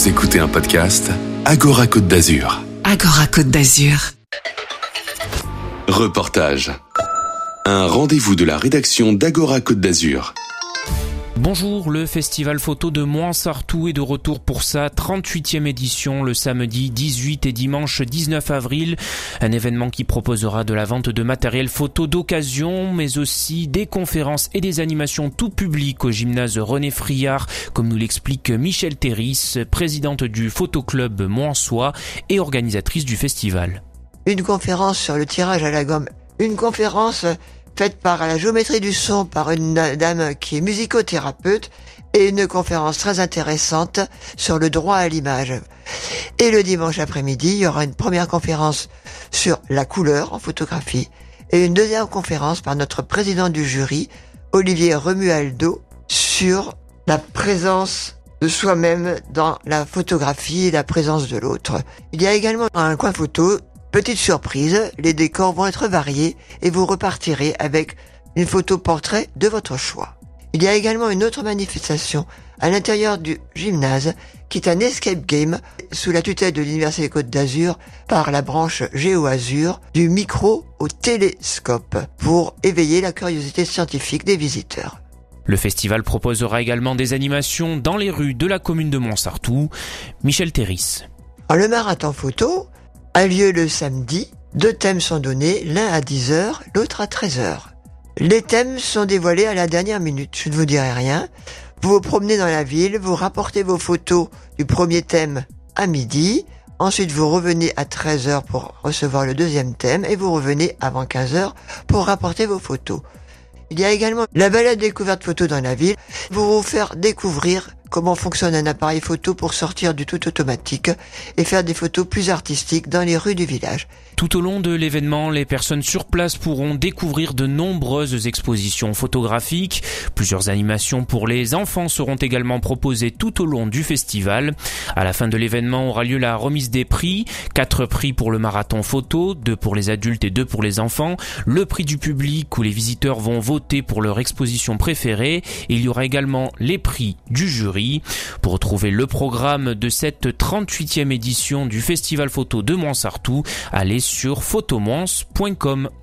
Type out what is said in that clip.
Vous écoutez un podcast Agora Côte d'Azur. Agora Côte d'Azur. Reportage. Un rendez-vous de la rédaction d'Agora Côte d'Azur. Bonjour, le festival photo de Mouansartou est de retour pour sa 38e édition le samedi 18 et dimanche 19 avril. Un événement qui proposera de la vente de matériel photo d'occasion, mais aussi des conférences et des animations tout public au gymnase René Friard, comme nous l'explique Michel Terris, présidente du photoclub Mouansois et organisatrice du festival. Une conférence sur le tirage à la gomme, une conférence faite par la géométrie du son par une dame qui est musicothérapeute et une conférence très intéressante sur le droit à l'image. Et le dimanche après-midi, il y aura une première conférence sur la couleur en photographie et une deuxième conférence par notre président du jury, Olivier Romualdo, sur la présence de soi-même dans la photographie et la présence de l'autre. Il y a également un coin photo. Petite surprise, les décors vont être variés et vous repartirez avec une photo portrait de votre choix. Il y a également une autre manifestation à l'intérieur du gymnase qui est un escape game sous la tutelle de l'Université Côte d'Azur par la branche Géo-Azur du micro au télescope pour éveiller la curiosité scientifique des visiteurs. Le festival proposera également des animations dans les rues de la commune de Mouansartou. Michel Terris. Le marathon photo a lieu le samedi. 2 thèmes sont donnés, l'un à 10h, l'autre à 13h. Les thèmes sont dévoilés à la dernière minute, je ne vous dirai rien. Vous vous promenez dans la ville, vous rapportez vos photos du premier thème à midi, ensuite vous revenez à 13h pour recevoir le deuxième thème et vous revenez avant 15h pour rapporter vos photos. Il y a également la balade découverte photo dans la ville, pour vous faire découvrir comment fonctionne un appareil photo pour sortir du tout automatique et faire des photos plus artistiques dans les rues du village. Tout au long de l'événement, les personnes sur place pourront découvrir de nombreuses expositions photographiques. Plusieurs animations pour les enfants seront également proposées tout au long du festival. À la fin de l'événement aura lieu la remise des prix. 4 prix pour le marathon photo, 2 pour les adultes et 2 pour les enfants. Le prix du public où les visiteurs vont voter pour leur exposition préférée. Et il y aura également les prix du jury. Pour retrouver le programme de cette 38e édition du festival photo de Mouansartou, allez sur photomouans.com.